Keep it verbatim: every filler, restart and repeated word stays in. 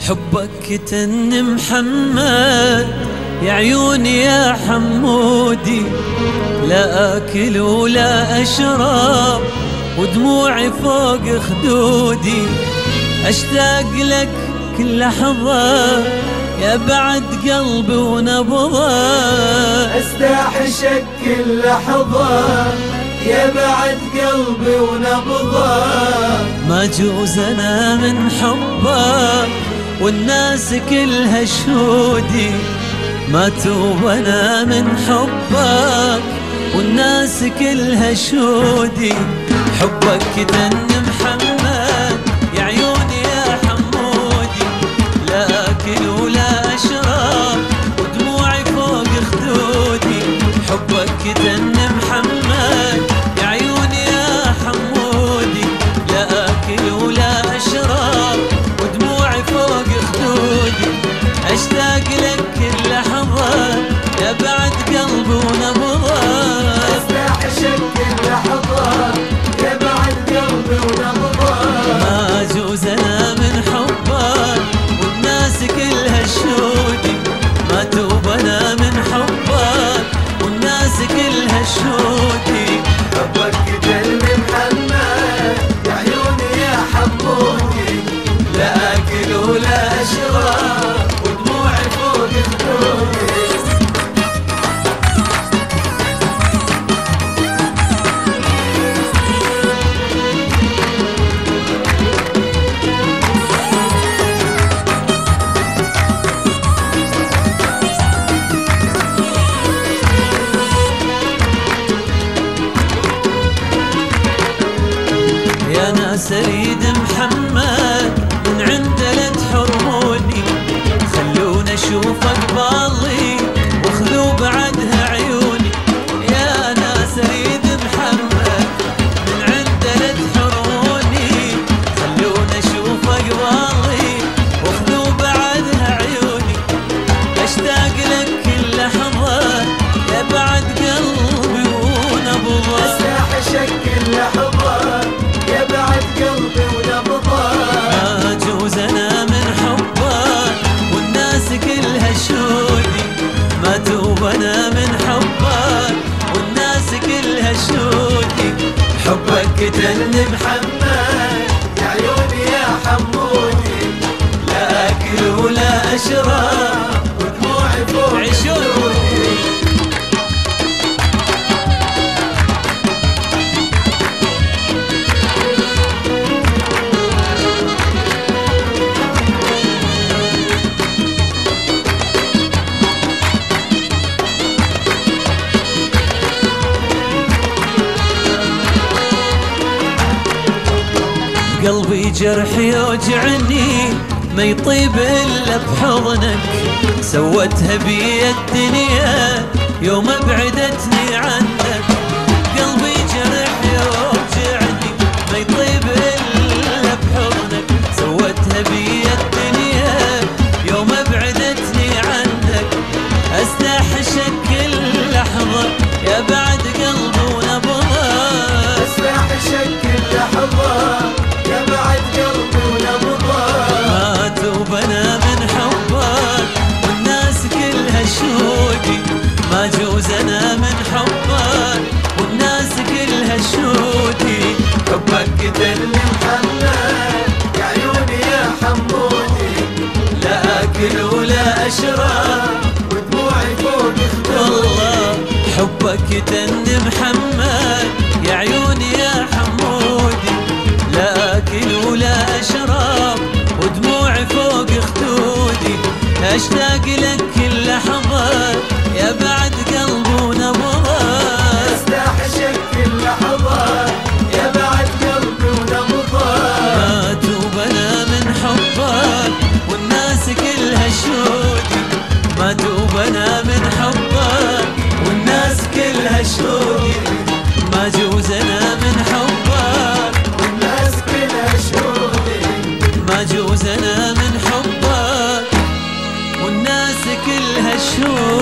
حبك تن محمد يا عيوني يا حمودي، لا آكل ولا أشرب ودموعي فوق خدودي، أشتاق لك كل لحظة يا بعد قلبي ونبضه، استحشك كل لحظة يا بعد قلبي ونبضه، ما جوز أنا من حبك والناس كلها شهودي، ما توب أنا من حبك والناس كلها شهودي. حبك تن محمد يا عيوني يا حمودي، لا آكل ولا أشرب ودموعي فوق خدودي. حبك تن محمد يا عيوني يا حمودي، لا آكل ولا أشرب ودموعي فوق خدودي، أشتاق لك كل لحظة يا بعد قلبي ونبضه، استحشك كل لحظة يا بعد قلبي ونبضه، ما أجوز أنا من حبك والناس كلها شهودي، ما توب أنا من حبك والناس كلها شهودي. حبك تن محمد يا عيوني يا حمودي، لا آكل ولا أشرب ودموعي فوق خدودي. يا ناس اريد محمد من عنده لا تحرموني، خلونا اشوف اقبالي وخذوا بعدها عيوني. يا ناس اريد محمد من عنده لا تحرموني، خلونا اشوف اقبالي وخذوا بعدها عيوني، اشتاق لك كل لحظة يا بعد قلبي ونبضه، استحشك كل لحظة يا بعد قلبي ونبضه، ما أجوز أنا من حبك والناس كلها شهودي، ما توب أنا من حبك والناس كلها شهودي. حبك تن محمد يا عيوني يا حمودي، لا آكل ولا أشرب ودموعي فوق خدودي. قلبي جرح يوجعني ما يطيب إلا بحضنك، سوتها بي الدنيا يوم ابعدتني عنك. قلبي جرح يوجعني ما يطيب إلا بحضنك، سوتها بي الدنيا يوم ابعدتني عنك، استحشك كل لحظة يا بعد قلبي ونبضه، استحشك كل لحظة يا بعد قلبي ونبضه، ما توب أنا من حبك والناس كلها شهودي، ما جوز أنا من حبك والناس كلها شهودي. حبك تن محمد يا عيوني يا حمودي، لا آكل ولا أشرب ودموعي فوق خدودي. والله حبك تن محمد يا عيوني يا حمودي، لا آكل ولا أشرب ودموعي فوق خدودي، أشتاق لك كل لحظة يا بعد قلبي ونبضه، استحشك كل لحظة يا بعد قلبي ونبضه، ما توب أنا من حبك والناس كلها شهودي، ما توب أنا من حبك والناس كلها شهودي، ما جوز أنا من حبك والناس كلها شهودي، ما جوز أنا من حبك والناس كلها شهودي.